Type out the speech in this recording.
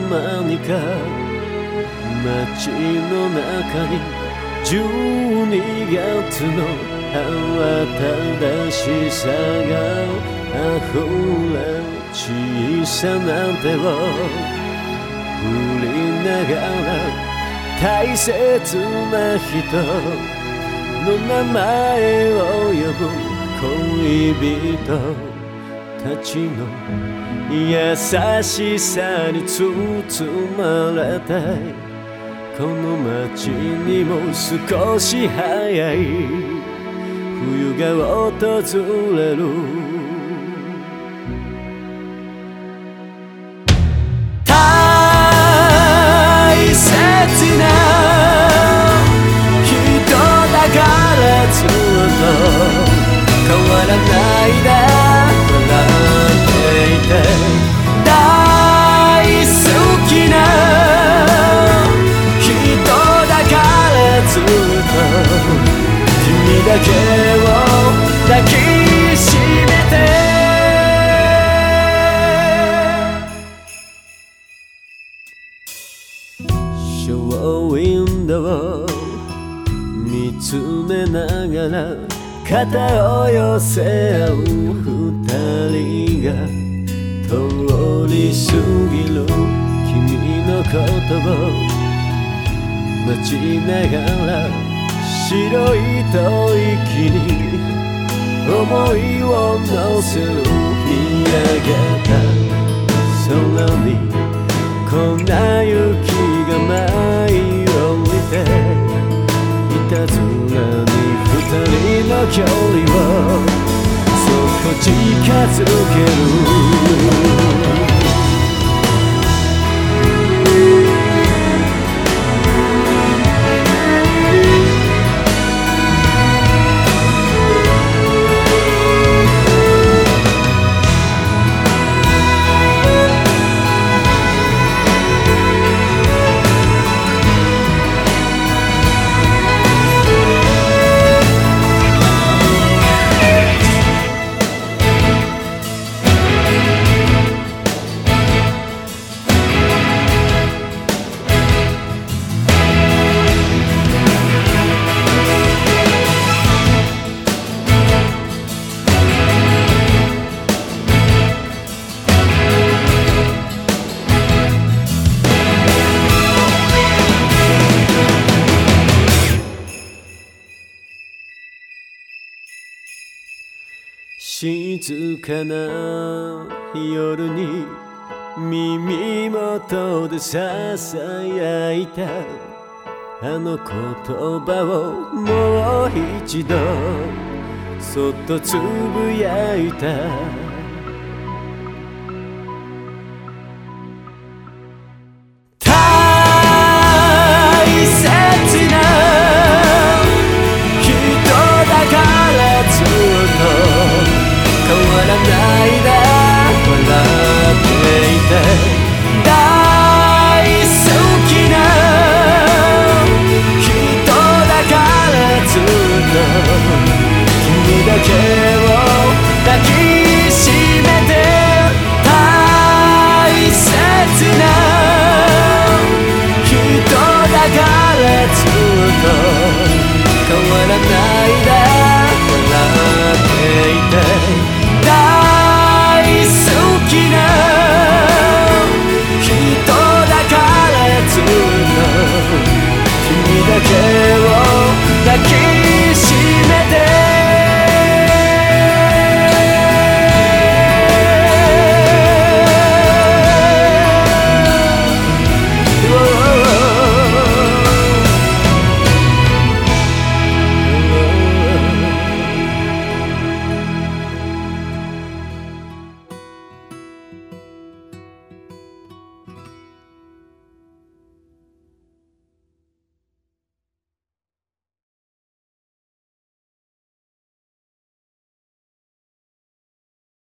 何か街の中に12月の慌ただしさが溢れ小さな手を振りながら大切な人の名前を呼ぶ恋人たちの優しさに包まれたいこの街にも少し早い冬が訪れる大切な人だからずっと変わらないで笑っていて大好きな人だからずっと君だけを抱きしめてショーウィンドウを見つめながら肩を寄せ合う二人が通り過ぎる君のことを待ちながら白い吐息に思いを乗せる見上げた空に粉雪が舞い降りていたずらに二人の距離をそっと近づける静かな夜に耳元でささやいたあの言葉をもう一度そっとつぶやいた